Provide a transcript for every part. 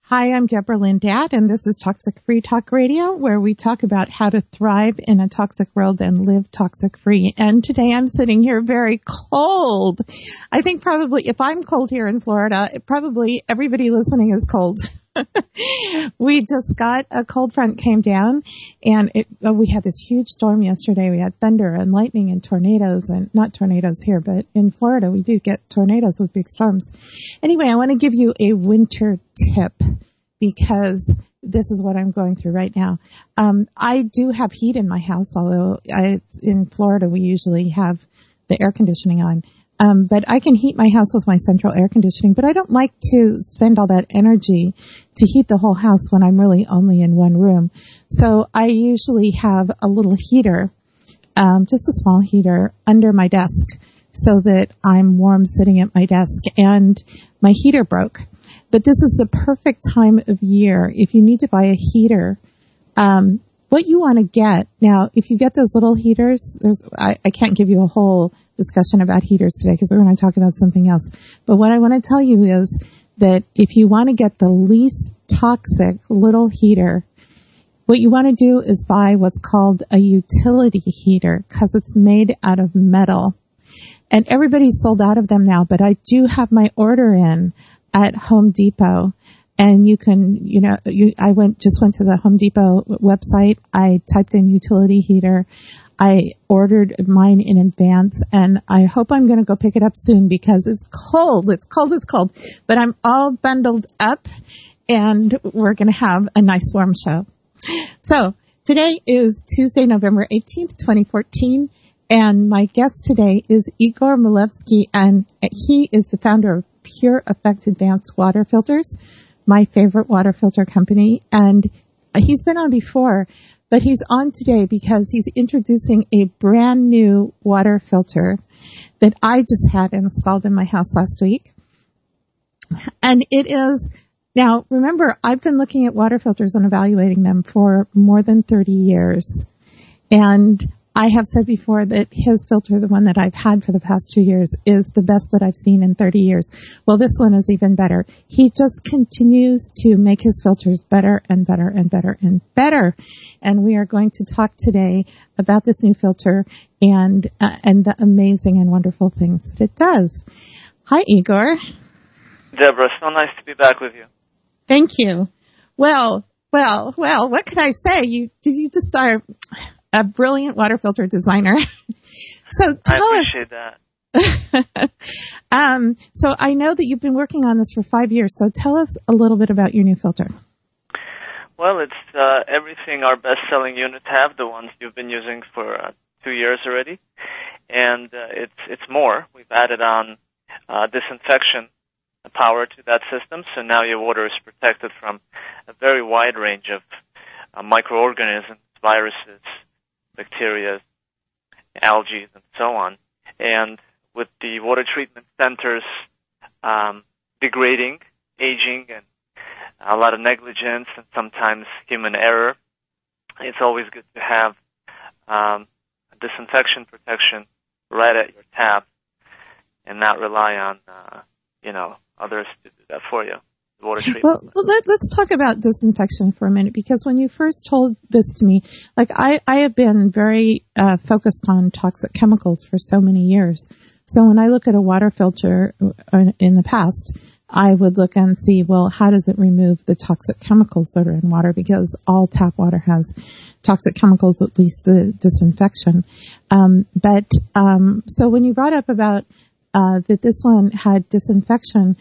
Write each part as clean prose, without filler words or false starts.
Hi, I'm Deborah Lindat, and this is Toxic Free Talk Radio, where we talk about how to thrive in a toxic world and live toxic free. And today I'm sitting here very cold. I think probably if I'm cold here in Florida, probably everybody listening is cold. We just got a cold front came down, and we had this huge storm yesterday. We had thunder and lightning and tornadoes, and not tornadoes here, but in Florida we do get tornadoes with big storms. Anyway, I want to give you a winter tip because this is what I'm going through right now. I do have heat in my house, although in Florida we usually have the air conditioning on. But I can heat my house with my central air conditioning, but I don't like to spend all that energy to heat the whole house when I'm really only in one room. So I usually have a little heater, just a small heater under my desk so that I'm warm sitting at my desk, and my heater broke. But this is the perfect time of year if you need to buy a heater. What you want to get now, if you get those little heaters, I can't give you a whole discussion about heaters today because we're going to talk about something else. But what I want to tell you is that if you want to get the least toxic little heater, what you want to do is buy what's called a utility heater because it's made out of metal. And everybody's sold out of them now, but I do have my order in at Home Depot. And you can, I just went to the Home Depot website. I typed in utility heater. I ordered mine in advance, and I hope I'm going to go pick it up soon because it's cold. It's cold. But I'm all bundled up, and we're going to have a nice warm show. So today is Tuesday, November 18th, 2014. And my guest today is Igor Milevsky, and he is the founder of Pure Effect Advanced Water Filters, my favorite water filter company. And he's been on before, but he's on today because he's introducing a brand new water filter that I just had installed in my house last week. And it is, now remember, I've been looking at water filters and evaluating them for more than 30 years. And I have said before that his filter, the one that I've had for the past 2 years, is the best that I've seen in 30 years. Well, this one is even better. He just continues to make his filters better and better and better and better. And we are going to talk today about this new filter and the amazing and wonderful things that it does. Hi, Igor. Deborah, so nice to be back with you. Thank you. Well, what can I say? You just are a brilliant water filter designer. So tell us. I appreciate that. So I know that you've been working on this for 5 years. So tell us a little bit about your new filter. Well, it's everything our best-selling units have, the ones you've been using for 2 years already, and it's more. We've added on disinfection power to that system, so now your water is protected from a very wide range of microorganisms, viruses, bacteria, algae, and so on. And with the water treatment centers degrading, aging, and a lot of negligence and sometimes human error, it's always good to have disinfection protection right at your tap and not rely on, others to do that for you. Water treatment. Well, let's talk about disinfection for a minute, because when you first told this to me, like I have been very focused on toxic chemicals for so many years. So when I look at a water filter in the past, I would look and see, well, how does it remove the toxic chemicals that are in water? Because all tap water has toxic chemicals, at least the disinfection. So when you brought up about that this one had disinfection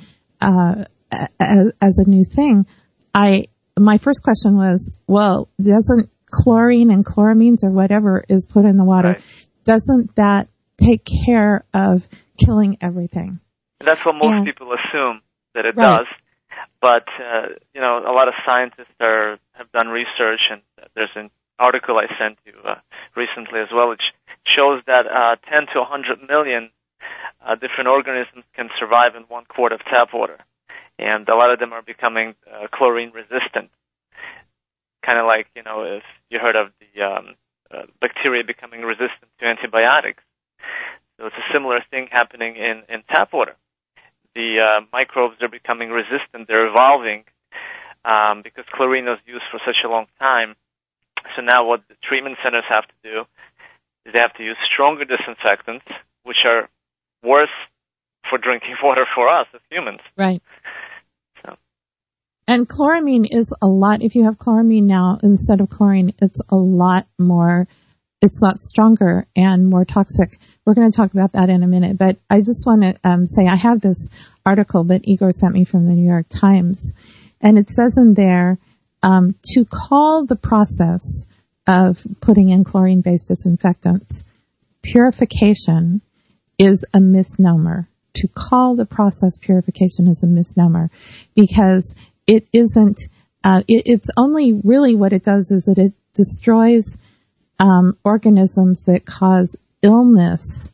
as a new thing, my first question was, well, doesn't chlorine and chloramines or whatever is put in the water, right, doesn't that take care of killing everything? That's what most people assume, that it right. does. But, a lot of scientists have done research, and there's an article I sent you recently as well, which shows that 10 to 100 million different organisms can survive in 1 quart of tap water. And a lot of them are becoming chlorine resistant. Kind of like, if you heard of the bacteria becoming resistant to antibiotics. So it's a similar thing happening in tap water. The microbes are becoming resistant. They're evolving because chlorine was used for such a long time. So now what the treatment centers have to do is they have to use stronger disinfectants, which are worse for drinking water for us as humans. Right. So. And chloramine is a lot. If you have chloramine now instead of chlorine, it's a lot more. It's a lot stronger and more toxic. We're going to talk about that in a minute. But I just want to say I have this article that Igor sent me from the New York Times. And it says in there, to call the process of putting in chlorine-based disinfectants purification is a misnomer. To call the process purification is a misnomer because it isn't, it's only really what it does is that it destroys organisms that cause illness,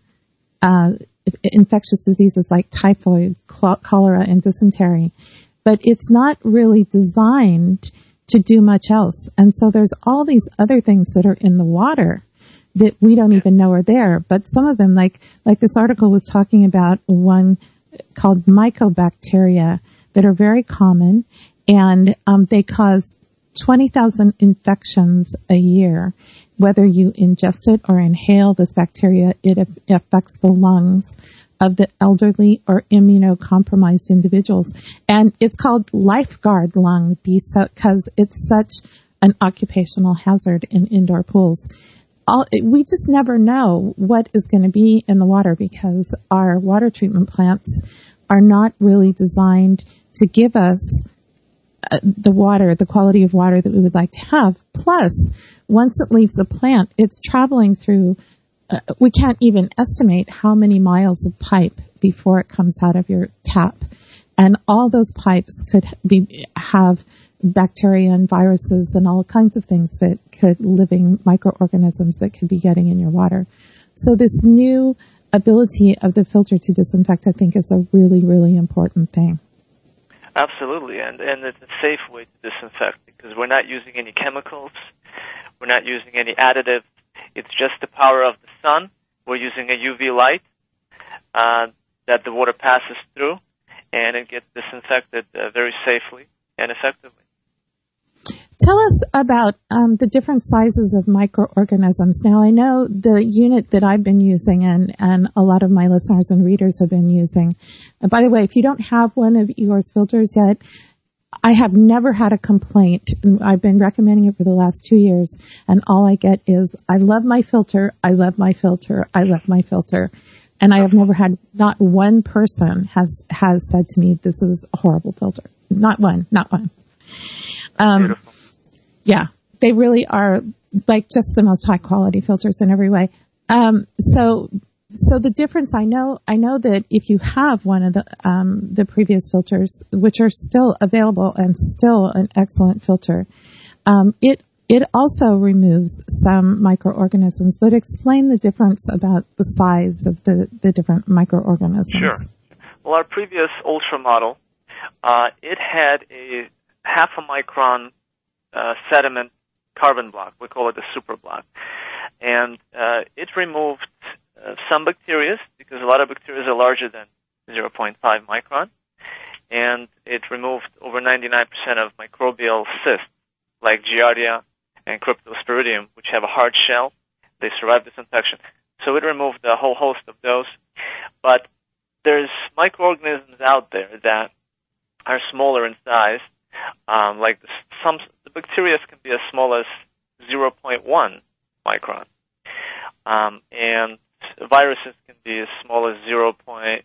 infectious diseases like typhoid, cholera, and dysentery. But it's not really designed to do much else. And so there's all these other things that are in the water that we don't even know are there. But some of them, like this article was talking about one called mycobacteria that are very common, and they cause 20,000 infections a year. Whether you ingest it or inhale this bacteria, it affects the lungs of the elderly or immunocompromised individuals. And it's called lifeguard lung because it's such an occupational hazard in indoor pools. We just never know what is going to be in the water because our water treatment plants are not really designed to give us the water, the quality of water that we would like to have. Plus, once it leaves the plant, it's traveling through we can't even estimate how many miles of pipe before it comes out of your tap. And all those pipes could have bacteria and viruses and all kinds of things that could, living microorganisms that could be getting in your water. So this new ability of the filter to disinfect, I think, is a really, really important thing. Absolutely. And it's a safe way to disinfect because we're not using any chemicals. We're not using any additives. It's just the power of the sun. We're using a UV light that the water passes through, and it gets disinfected very safely and effectively. Tell us about the different sizes of microorganisms. Now, I know the unit that I've been using and a lot of my listeners and readers have been using. By the way, if you don't have one of Igor's filters yet, I have never had a complaint. I've been recommending it for the last 2 years, and all I get is, I love my filter, I love my filter, I love my filter. And I have never had, not one person has said to me, this is a horrible filter. Not one. Beautiful. Yeah, they really are like just the most high quality filters in every way. So the difference, I know that if you have one of the previous filters, which are still available and still an excellent filter, it also removes some microorganisms. But explain the difference about the size of the different microorganisms. Sure. Well, our previous Ultra model, it had a 0.5 micron sediment carbon block. We call it a super block. And it removed some bacteria, because a lot of bacteria are larger than 0.5 micron, and it removed over 99% of microbial cysts, like Giardia and Cryptosporidium, which have a hard shell. They survive this infection. So it removed a whole host of those. But there's microorganisms out there that are smaller in size, like the bacteria can be as small as 0.1 micron. And viruses can be as small as 0.001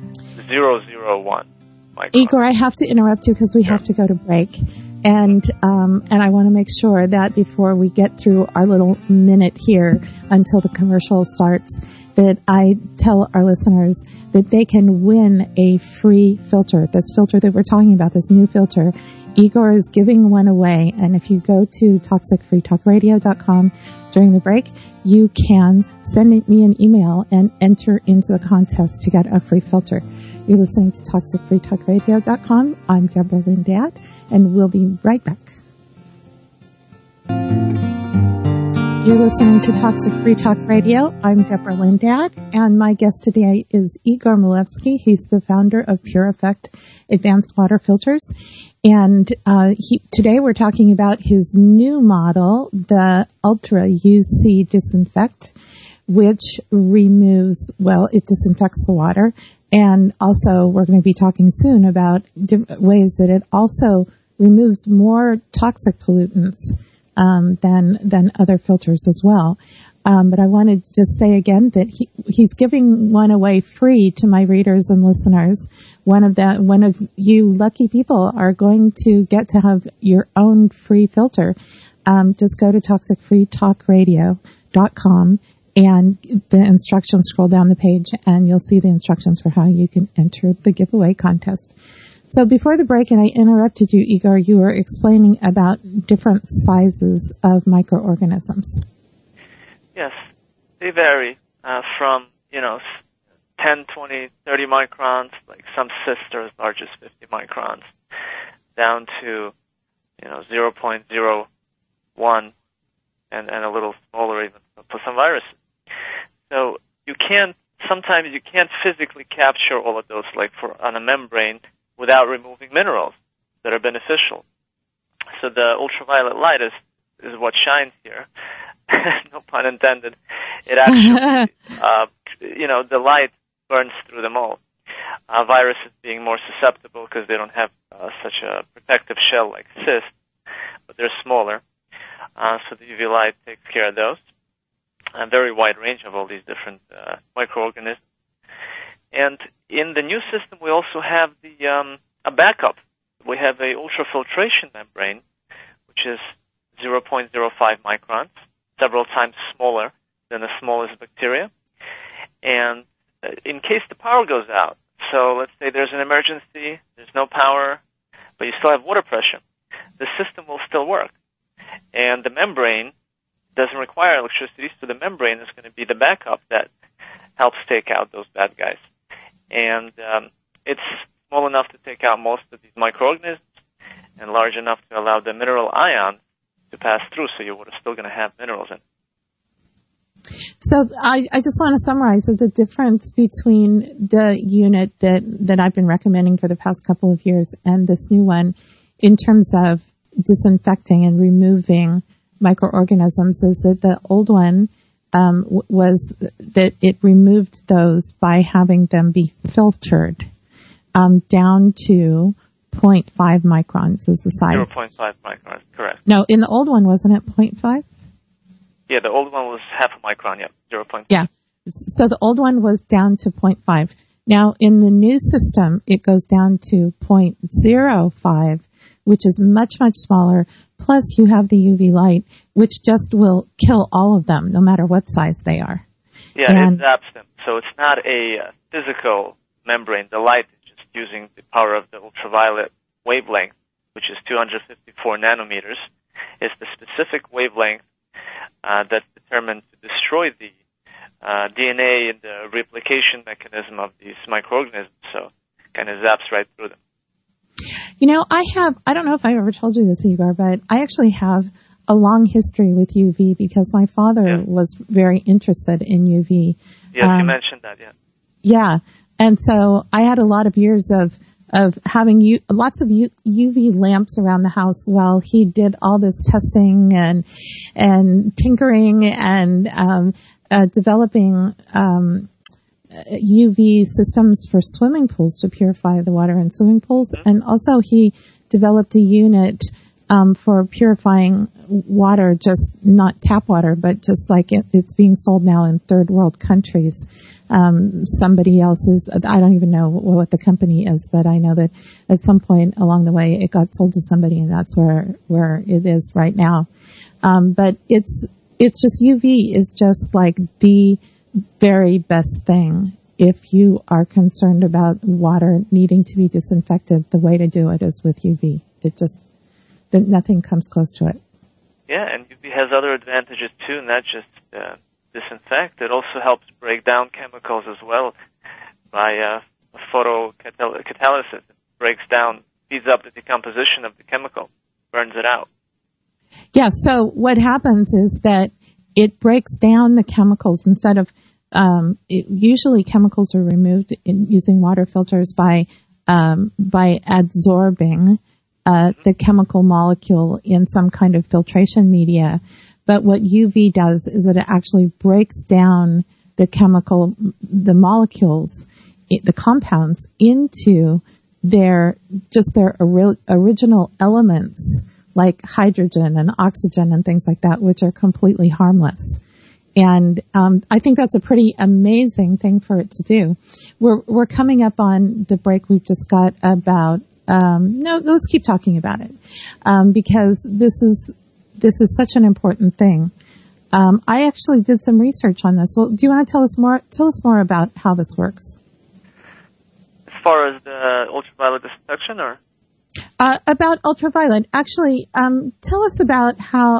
micron. Igor, I have to interrupt you because we have to go to break. And I want to make sure that before we get through our little minute here until the commercial starts, that I tell our listeners that they can win a free filter. This filter that we're talking about, this new filter, Igor is giving one away. And if you go to ToxicFreeTalkRadio.com during the break, you can send me an email and enter into the contest to get a free filter. You're listening to ToxicFreeTalkRadio.com. I'm Deborah Lynn Dad, and we'll be right back. You're listening to Toxic Free Talk Radio. I'm Deborah Lindad, and my guest today is Igor Milevsky. He's the founder of Pure Effect Advanced Water Filters. And today we're talking about his new model, the Ultra UC Disinfect, which removes, it disinfects the water. And also we're going to be talking soon about ways that it also removes more toxic pollutants than other filters as well. But I wanted to just say again that he's giving one away free to my readers and listeners. One of you lucky people are going to get to have your own free filter. Just go to toxicfreetalkradio.com and the instructions, scroll down the page and you'll see the instructions for how you can enter the giveaway contest. So before the break, and I interrupted you, Igor, you were explaining about different sizes of microorganisms. Yes, they vary from, 10, 20, 30 microns, like some cysts are as large as 50 microns, down to, 0.01 and a little smaller even for some viruses. So sometimes you can't physically capture all of those, like on a membrane, without removing minerals that are beneficial. So the ultraviolet light is what shines here. No pun intended. It actually, the light burns through them all. Viruses being more susceptible because they don't have such a protective shell like cysts, but they're smaller. So the UV light takes care of those. A very wide range of all these different microorganisms. And in the new system, we also have a backup. We have a ultrafiltration membrane, which is 0.05 microns, several times smaller than the smallest bacteria. And in case the power goes out, so let's say there's an emergency, there's no power, but you still have water pressure, the system will still work. And the membrane doesn't require electricity, so the membrane is going to be the backup that helps take out those bad guys. And it's small enough to take out most of these microorganisms and large enough to allow the mineral ion to pass through, so your water's still going to have minerals in it. So I just want to summarize that the difference between the unit that I've been recommending for the past couple of years and this new one in terms of disinfecting and removing microorganisms is that the old one was that it removed those by having them be filtered down to 0.5 microns is the size. 0.5 microns, correct. No, in the old one, wasn't it 0.5? Yeah, the old one was half a micron, 0.5. Yeah. So the old one was down to 0.5. Now, in the new system, it goes down to 0.05, which is much, much smaller. Plus, you have the UV light, which just will kill all of them, no matter what size they are. Yeah, it zaps them. So it's not a physical membrane. The light is just using the power of the ultraviolet wavelength, which is 254 nanometers. It's the specific wavelength that's determined to destroy the DNA and the replication mechanism of these microorganisms. So it kind of zaps right through them. I don't know if I ever told you this, Igor, but I actually have a long history with UV because my father was very interested in UV. Yes, you mentioned that, yeah. Yeah. And so I had a lot of years of having lots of UV lamps around the house while he did all this testing and tinkering and developing UV systems for swimming pools to purify the water in swimming pools. Mm-hmm. And also he developed a unit for purifying water, just not tap water, but just like it's being sold now in third world countries. Somebody else's, I don't even know what the company is, but I know that at some point along the way it got sold to somebody and that's where it is right now. But it's just UV is just like the very best thing. If you are concerned about water needing to be disinfected, the way to do it is with UV. Nothing comes close to it. Yeah, and UV has other advantages too, not just disinfect. It also helps break down chemicals as well by photocatalysis. It breaks down, speeds up the decomposition of the chemical, burns it out. Yeah, so what happens is that it breaks down the chemicals instead of, usually chemicals are removed using water filters by adsorbing the chemical molecule in some kind of filtration media. But what UV does is that it actually breaks down the molecules, the compounds, into their original elements, like hydrogen and oxygen and things like that, which are completely harmless. And I think that's a pretty amazing thing for it to do. We're coming up on the break we've just got about. No, let's keep talking about it because this is such an important thing. I actually did some research on this. Well, do you want to tell us more? Tell us more about how this works. As far as the ultraviolet disinfection, or about ultraviolet, actually, tell us about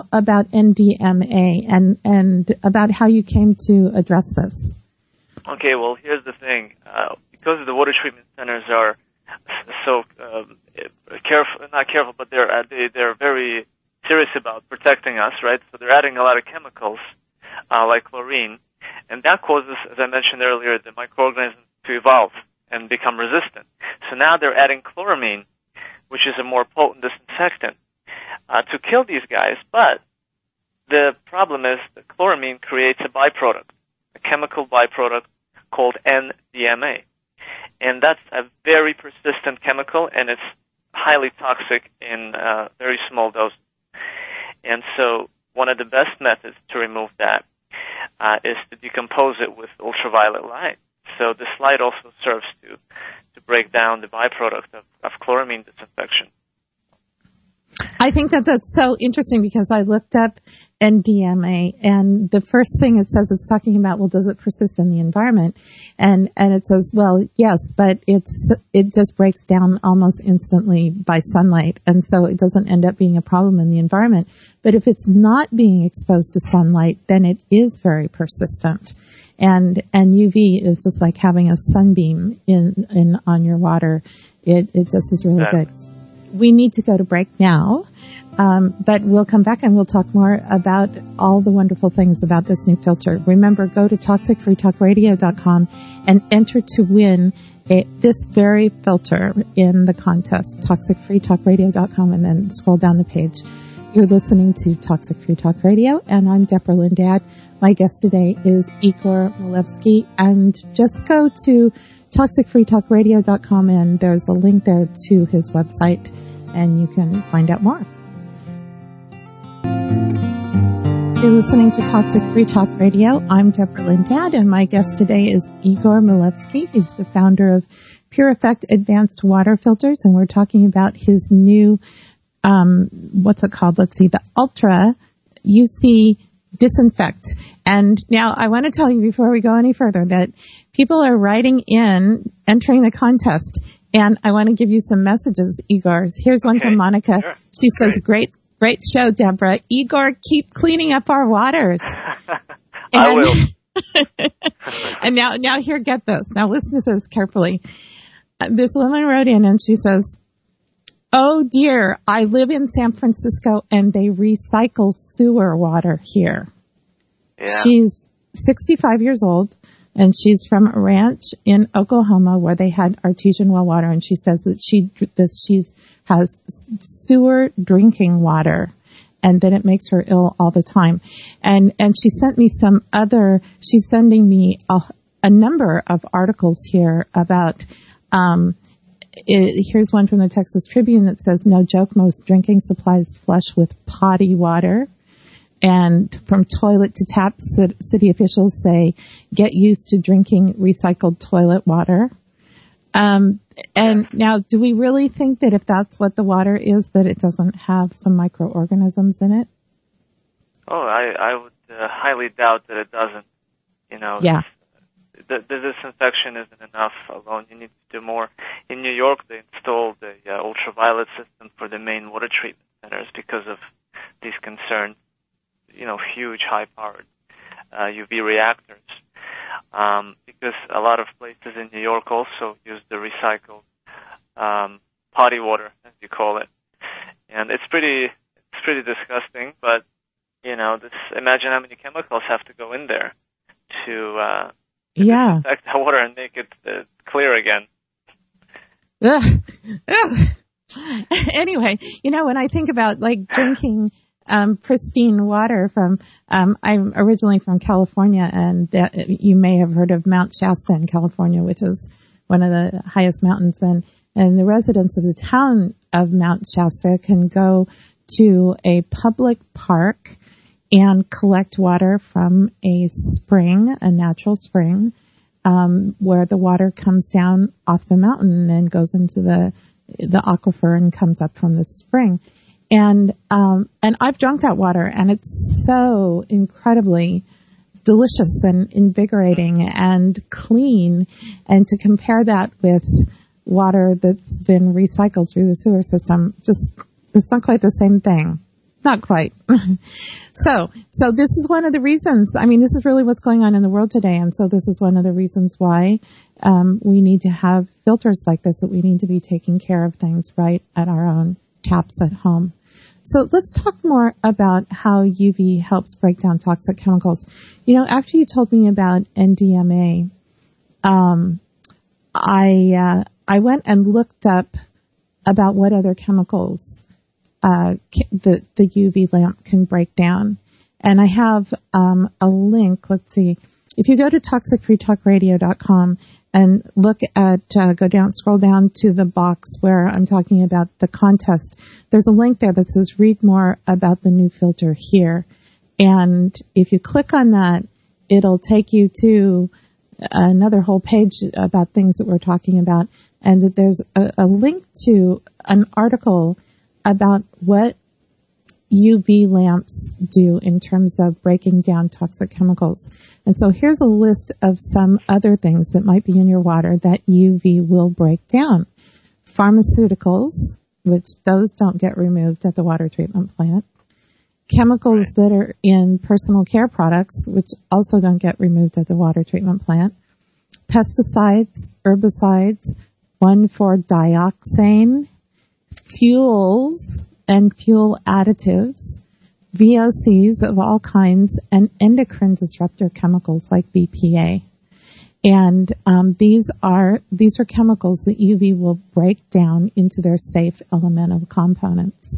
NDMA and about how you came to address this. Okay, well, here's the thing. Because the water treatment centers are so not careful, but they're very serious about protecting us, right? So they're adding a lot of chemicals, like chlorine, and that causes, as I mentioned earlier, the microorganisms to evolve and become resistant. So now they're adding chloramine, which is a more potent disinfectant, to kill these guys. But the problem is that chloramine creates a byproduct, a chemical byproduct called NDMA. And that's a very persistent chemical, and it's highly toxic in very small doses. And so one of the best methods to remove that is to decompose it with ultraviolet light. So this light also serves to break down the byproduct of chloramine disinfection. I think that's so interesting because I looked up NDMA, and the first thing it says, it's talking about, well, does it persist in the environment? And it says, well, yes, but it just breaks down almost instantly by sunlight, and so it doesn't end up being a problem in the environment. But if it's not being exposed to sunlight, then it is very persistent. And UV is just like having a sunbeam on your water. It just is really good. We need to go to break now, but we'll come back and we'll talk more about all the wonderful things about this new filter. Remember, go to ToxicFreeTalkRadio.com and enter to win this very filter in the contest, ToxicFreeTalkRadio.com, and then scroll down the page. You're listening to Toxic Free Talk Radio, and I'm Deborah Lindad. My guest today is Igor Milevsky, and just go to ToxicFreeTalkRadio.com, and there's a link there to his website, and you can find out more. You're listening to Toxic Free Talk Radio. I'm Deborah Lindad, and my guest today is Igor Milevsky. He's the founder of Pure Effect Advanced Water Filters, and we're talking about his new, what's it called? Let's see, the Ultra UC Disinfect. And now I want to tell you before we go any further that people are writing in, entering the contest, and I want to give you some messages, Igor. Here's one from Monica. Sure. She says, great show, Deborah. Igor, keep cleaning up our waters. I will. And now here, get this. Now listen to this carefully. This woman wrote in and she says, oh dear, I live in San Francisco and they recycle sewer water here. Yeah. She's 65 years old and she's from a ranch in Oklahoma where they had artesian well water, and she says that she has sewer drinking water and that it makes her ill all the time. And she sent me she's sending me a number of articles here about, here's one from the Texas Tribune that says, no joke, most drinking supplies flush with potty water. And from toilet to tap, city officials say, get used to drinking recycled toilet water. And now, do we really think that if that's what the water is, that it doesn't have some microorganisms in it? Oh, I would highly doubt that it doesn't. Yeah. The disinfection isn't enough alone. You need to do more. In New York, they installed the ultraviolet system for the main water treatment centers because of these concerns. Huge, high-powered UV reactors. Because a lot of places in New York also use the recycled potty water, as you call it, and it's pretty disgusting. But imagine how many chemicals have to go in there to disinfect the water and make it clear again. Ugh. Ugh. Anyway, when I think about drinking pristine water from, I'm originally from California, and you may have heard of Mount Shasta in California, which is one of the highest mountains, and the residents of the town of Mount Shasta can go to a public park and collect water from a spring, a natural spring, where the water comes down off the mountain and goes into the aquifer and comes up from the spring. And I've drunk that water, and it's so incredibly delicious and invigorating and clean. And to compare that with water that's been recycled through the sewer system, it's not quite the same thing. Not quite. So this is one of the reasons, this is really what's going on in the world today. And so this is one of the reasons why we need to have filters like this, that we need to be taking care of things right at our own taps at home. So let's talk more about how UV helps break down toxic chemicals. After you told me about NDMA, I went and looked up about what other chemicals the UV lamp can break down. And I have a link. Let's see. If you go to toxicfreetalkradio.com and scroll down to the box where I'm talking about the contest, there's a link there that says read more about the new filter here. And if you click on that, it'll take you to another whole page about things that we're talking about. And that there's a link to an article about what UV lamps do in terms of breaking down toxic chemicals. And so here's a list of some other things that might be in your water that UV will break down. Pharmaceuticals, which those don't get removed at the water treatment plant. Chemicals that are in personal care products, which also don't get removed at the water treatment plant. Pesticides, herbicides, 1,4-dioxane, fuels and fuel additives, VOCs of all kinds, and endocrine disruptor chemicals like BPA. And these are chemicals that UV will break down into their safe elemental components.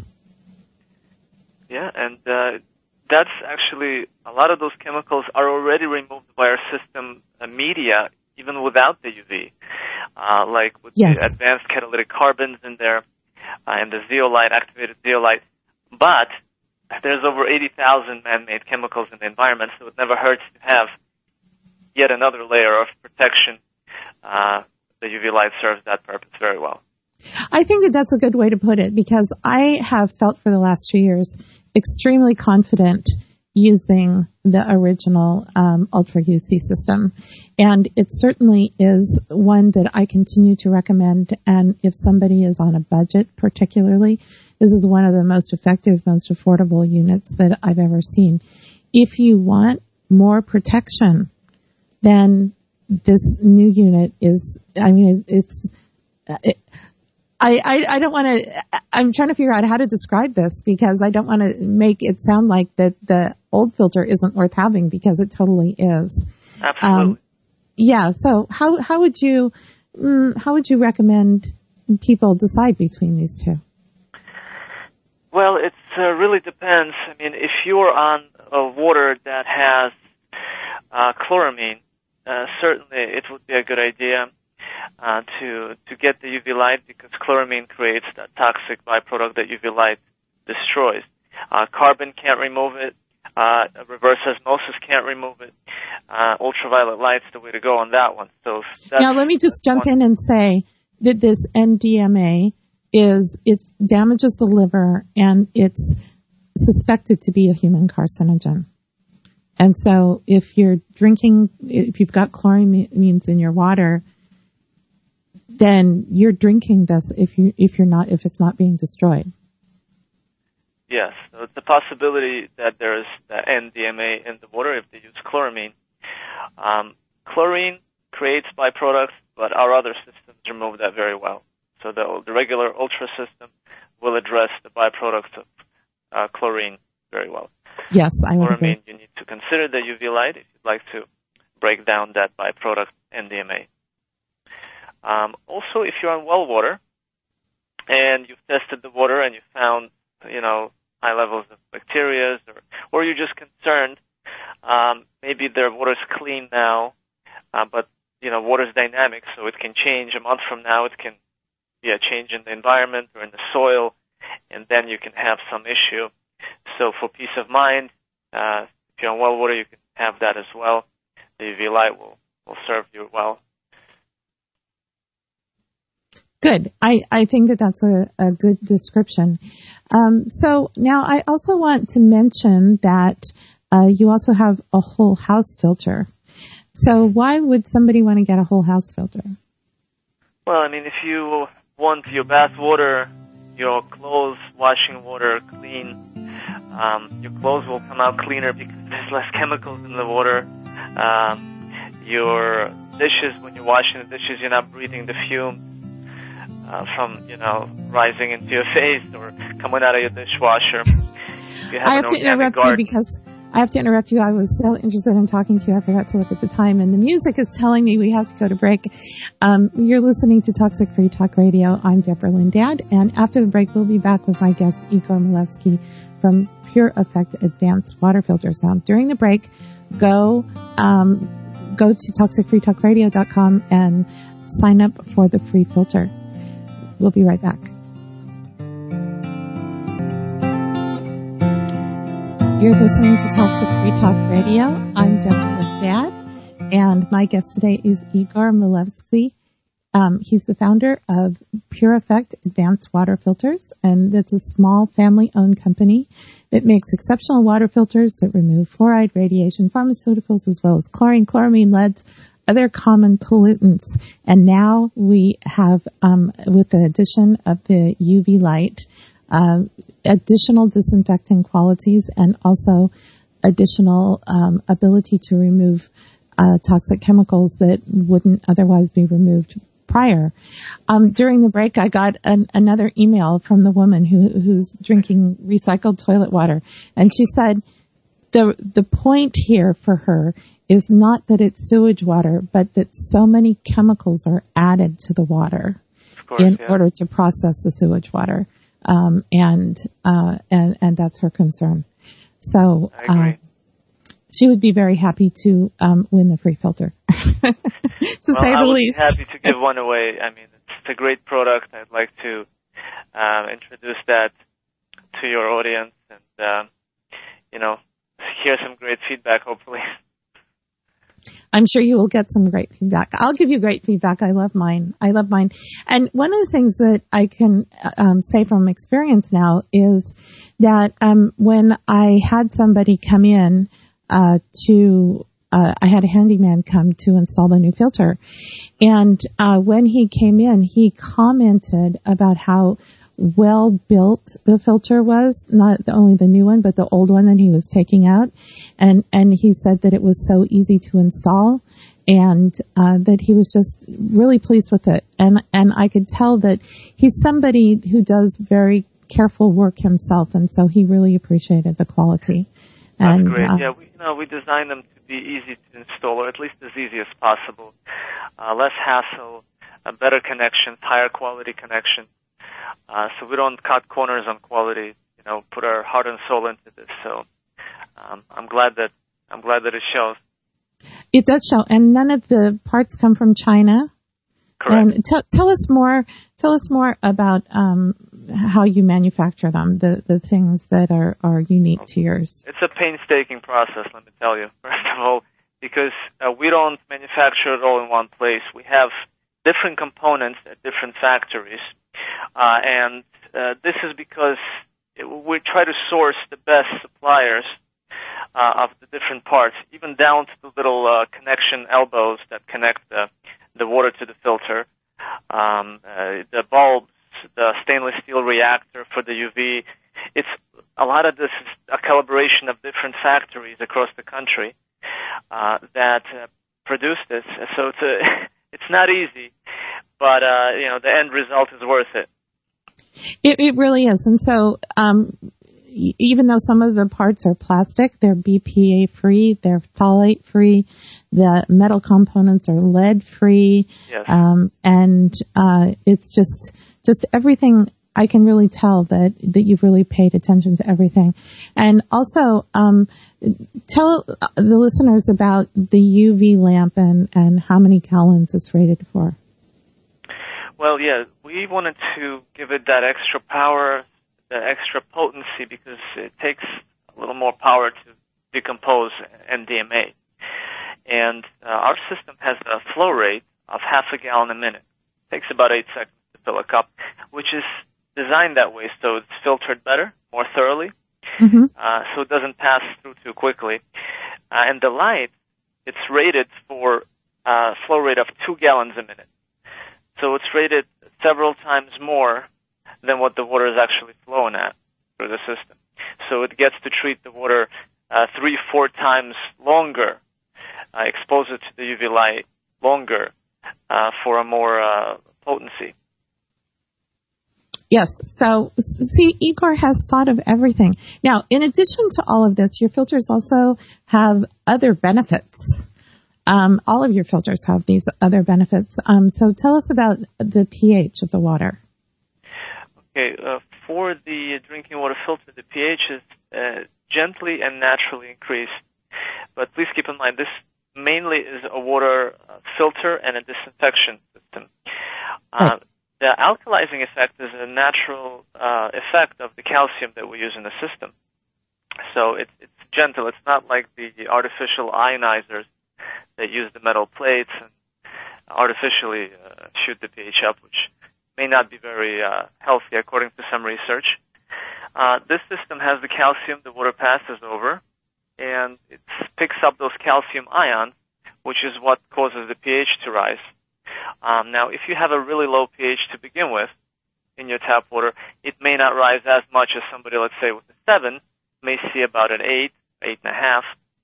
Yeah, and that's actually, a lot of those chemicals are already removed by our system media, even without the UV, like with the advanced catalytic carbons in there, and the zeolite, activated zeolite. But there's over 80,000 man-made chemicals in the environment, so it never hurts to have yet another layer of protection. The UV light serves that purpose very well. I think that that's a good way to put it, because I have felt for the last 2 years extremely confident using the original Ultra UC system. And it certainly is one that I continue to recommend. And if somebody is on a budget particularly, this is one of the most effective, most affordable units that I've ever seen. If you want more protection, then this new unit is, I don't want to, I'm trying to figure out how to describe this, because I don't want to make it sound like that the old filter isn't worth having, because it totally is. Absolutely. So how would you recommend people decide between these two? Well, it really depends. If you're on water that has chloramine, certainly it would be a good idea to get the UV light, because chloramine creates that toxic byproduct that UV light destroys. Carbon can't remove it. Reverse osmosis can't remove it. Ultraviolet light's the way to go on that one. So now let me just jump in and say that this NDMA it damages the liver, and it's suspected to be a human carcinogen. And so if you've got chloramines in your water, then you're drinking this if it's not being destroyed. Yes, so it's a possibility that there's the NDMA in the water if they use chloramine. Chlorine creates byproducts, but our other systems remove that very well. So the regular Ultra system will address the byproducts of chlorine very well. Yes, I would agree. You need to consider the UV light if you'd like to break down that byproduct NDMA. Also, if you're on well water and you've tested the water and you found, high levels of bacteria, or you're just concerned, maybe their water's clean now, but water's dynamic, so it can change. A month from now, it can be a change in the environment or in the soil, and then you can have some issue. So for peace of mind, if you're on well water, you can have that as well. The UV light will serve you well. Good. I think that's a good description. So now I also want to mention that you also have a whole house filter. So why would somebody want to get a whole house filter? Well, if you want your bath water, your clothes washing water clean, your clothes will come out cleaner because there's less chemicals in the water. Your dishes, when you're washing the dishes, you're not breathing the fumes from, rising into your face or coming out of your dishwasher. I have to interrupt you because I was so interested in talking to you. I forgot to look at the time, and the music is telling me we have to go to break. You're listening to Toxic Free Talk Radio. I'm Deborah Lindad, and after the break, we'll be back with my guest, Igor Milevsky from Pure Effect Advanced Water Filters. Now, during the break, go to toxicfreetalkradio.com and sign up for the free filter. We'll be right back. You're listening to Toxic Free Talk Radio. I'm Deborah Lindad, and my guest today is Igor Milevsky. He's the founder of Pure Effect Advanced Water Filters, and that's a small family-owned company that makes exceptional water filters that remove fluoride, radiation, pharmaceuticals, as well as chlorine, chloramine, leads, other common pollutants. And now we have, with the addition of the UV light, additional disinfecting qualities and also additional ability to remove toxic chemicals that wouldn't otherwise be removed prior. During the break, I got another email from the woman who's drinking recycled toilet water, and she said the point here for her is not that it's sewage water, but that so many chemicals are added to the water order to process the sewage water. And that's her concern. So, she would be very happy to, win the free filter, to say the least. I would be happy to give one away. It's a great product. I'd like to, introduce that to your audience and, hear some great feedback, hopefully. I'm sure you will get some great feedback. I'll give you great feedback. I love mine. And one of the things that I can say from experience now is that when I had somebody come in I had a handyman come to install the new filter. And when he came in, he commented about how well built the filter was, not only the new one, but the old one that he was taking out. And he said that it was so easy to install and that he was just really pleased with it. And I could tell that he's somebody who does very careful work himself, and so he really appreciated the quality. That's great. We designed them to be easy to install, or at least as easy as possible. Less hassle, better connections, higher quality connections. So we don't cut corners on quality, put our heart and soul into this. So I'm glad that it shows. It does show, and none of the parts come from China. Correct. Tell us more about how you manufacture them, the things that are unique to yours. It's a painstaking process, let me tell you. First of all, because we don't manufacture it all in one place. We have different components at different factories. And this is because we try to source the best suppliers of the different parts, even down to the little connection elbows that connect the water to the filter, the bulbs, the stainless steel reactor for the UV. It's a lot of this is a collaboration of different factories across the country that produce this. So it's not easy, but the end result is worth it. It really is. And so, even though some of the parts are plastic, they're BPA free, they're phthalate free, the metal components are lead free. Yes. It's just everything. I can really tell that you've really paid attention to everything. And also, tell the listeners about the UV lamp and how many gallons it's rated for. Well, yeah, we wanted to give it that extra power, the extra potency, because it takes a little more power to decompose NDMA. And our system has a flow rate of half a gallon a minute. It takes about 8 seconds to fill a cup, which is designed that way so it's filtered better, more thoroughly, so it doesn't pass through too quickly. And the light, it's rated for a flow rate of 2 gallons a minute. So it's rated several times more than what the water is actually flowing at through the system. So it gets to treat the water 3-4 times longer, expose it to the UV light longer for a more potency. Yes. So, see, Igor has thought of everything. Now, in addition to all of this, your filters also have other benefits. All of your filters have these other benefits. So tell us about the pH of the water. Okay. For the drinking water filter, the pH is gently and naturally increased. But please keep in mind, this mainly is a water filter and a disinfection system. Right. The alkalizing effect is a natural effect of the calcium that we use in the system. So it's gentle. It's not like the artificial ionizers that use the metal plates and artificially shoot the pH up, which may not be very healthy according to some research. This system has the calcium the water passes over, and it picks up those calcium ions, which is what causes the pH to rise. Now, if you have a really low pH to begin with in your tap water, it may not rise as much as somebody, let's say, with a 7 may see about an 8, 8.5,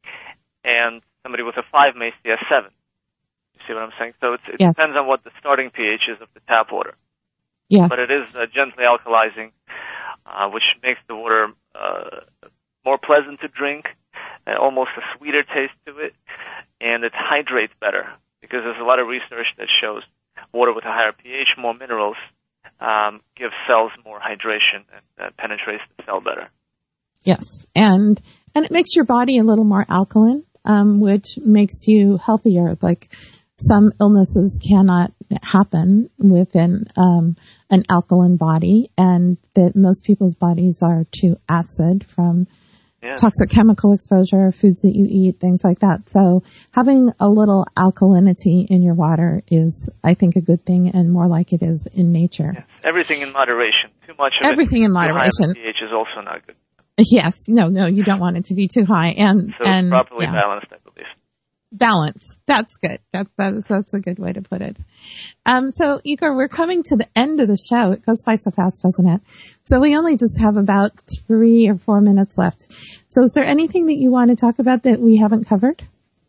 and somebody with a 5 may see a 7. You see what I'm saying? So it yes. depends on what the starting pH is of the tap water. Yes. But it is gently alkalizing, which makes the water more pleasant to drink, almost a sweeter taste to it, and it hydrates better. Because there's a lot of research that shows water with a higher pH, more minerals, gives cells more hydration and penetrates the cell better. Yes, and it makes your body a little more alkaline, which makes you healthier. Like some illnesses cannot happen within an alkaline body, and that most people's bodies are too acid from toxic chemical exposure, foods that you eat, things like that. So having a little alkalinity in your water is, I think, a good thing and more like it is in nature. Yes. Everything in moderation. Too much of everything in moderation. pH is also not good. Yes. No, you don't want it to be too high. And properly balanced, I believe. Balance. That's good. That's a good way to put it. So Igor, we're coming to the end of the show. It goes by so fast, doesn't it? So we only just have about 3 or 4 minutes left. So is there anything that you want to talk about that we haven't covered?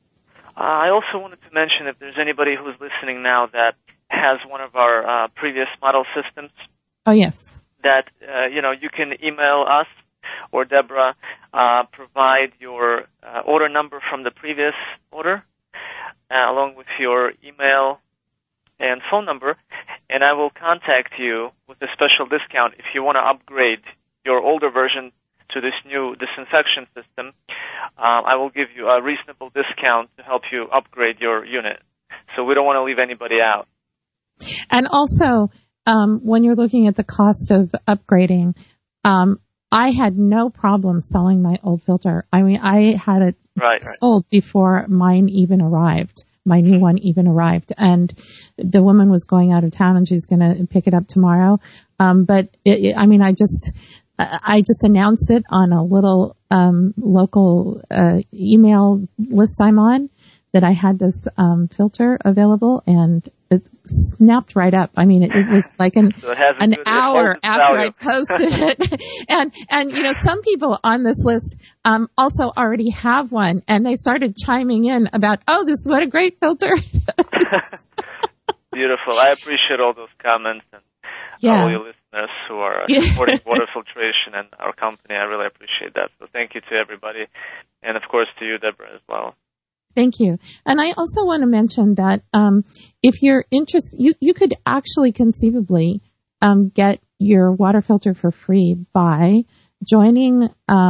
I also wanted to mention if there's anybody who's listening now that has one of our previous model systems. Oh, yes. That, you can email us or Deborah, provide your order number from the previous order, along with your email and phone number, and I will contact you with a special discount if you want to upgrade your older version to this new disinfection system. I will give you a reasonable discount to help you upgrade your unit. So we don't want to leave anybody out. And also, when you're looking at the cost of upgrading, I had no problem selling my old filter. I mean, I had it sold before mine even arrived. My new one even arrived. And the woman was going out of town and she's going to pick it up tomorrow. But I just announced it on a little, local, email list I'm on that I had this, filter available, and it snapped right up. I mean, it was like an hour after I posted it. And, some people on this list, also already have one, and they started chiming in about, what a great filter. Beautiful. I appreciate all those comments, and all your listeners who are supporting water filtration and our company. I really appreciate that. So thank you to everybody, and of course to you, Deborah, as well. Thank you. And I also want to mention that if you're interested, you could actually conceivably get your water filter for free by joining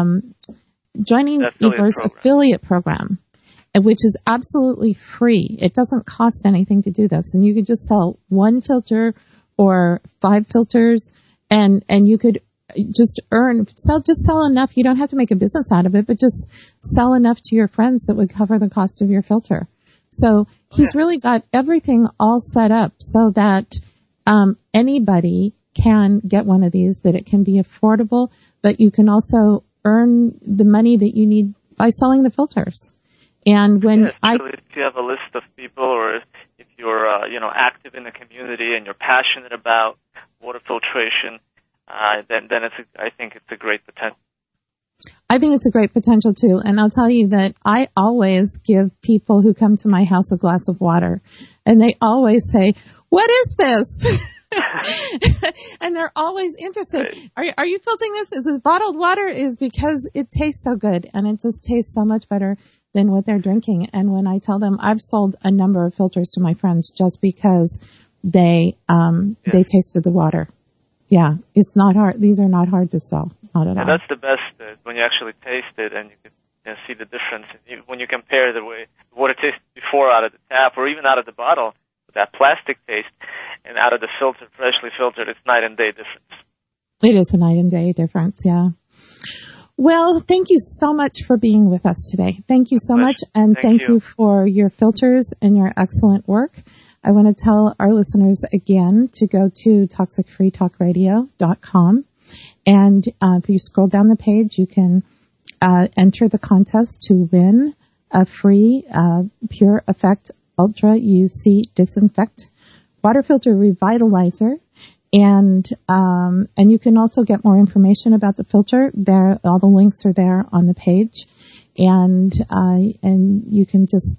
Igor's affiliate program, which is absolutely free. It doesn't cost anything to do this. And you could just sell 1 filter or 5 filters, and you could just sell enough. You don't have to make a business out of it, but just sell enough to your friends that would cover the cost of your filter. So he's really got everything all set up so that anybody can get one of these, that it can be affordable, but you can also earn the money that you need by selling the filters. And when if you have a list of people, or if you're active in the community and you're passionate about water filtration, then I think it's a great potential. I think it's a great potential too. And I'll tell you that I always give people who come to my house a glass of water, and they always say, "What is this?" And they're always interested. Right. Are you filtering this? Is this bottled water? Is because it tastes so good, and it just tastes so much better than what they're drinking. And when I tell them, I've sold a number of filters to my friends just because they tasted the water. Yeah, it's not hard. These are not hard to sell. Not at all. That's the best when you actually taste it and you can see the difference. When you compare the way water tasted before out of the tap or even out of the bottle, that plastic taste, and out of the filter, freshly filtered, it's night and day difference. It is a night and day difference, yeah. Well, thank you so much for being with us today. Thank you so much, and thank you for your filters and your excellent work. I want to tell our listeners again to go to toxicfreetalkradio.com. And if you scroll down the page, you can enter the contest to win a free Pure Effect Ultra UC Disinfect Water Filter Revitalizer. And you can also get more information about the filter. There, all the links are there on the page. And you can just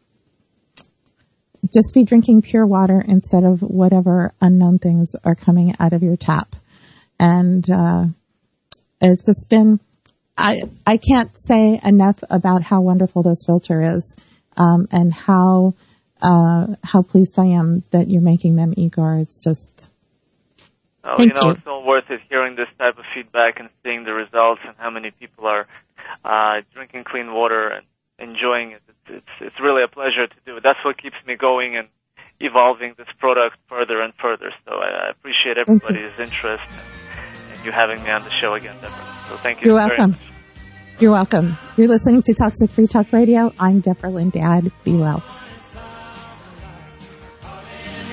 be drinking pure water instead of whatever unknown things are coming out of your tap. And it's just been, I can't say enough about how wonderful this filter is, and how pleased I am that you're making them, Igor. It's just, thank you. It's all worth it hearing this type of feedback and seeing the results and how many people are drinking clean water and enjoying it. It's really a pleasure to do it. That's what keeps me going and evolving this product further and further. So I appreciate everybody's interest and you having me on the show again, Deborah. So thank you. You're welcome. You're welcome. You're listening to Toxic Free Talk Radio. I'm Deborah Lindad. Be well.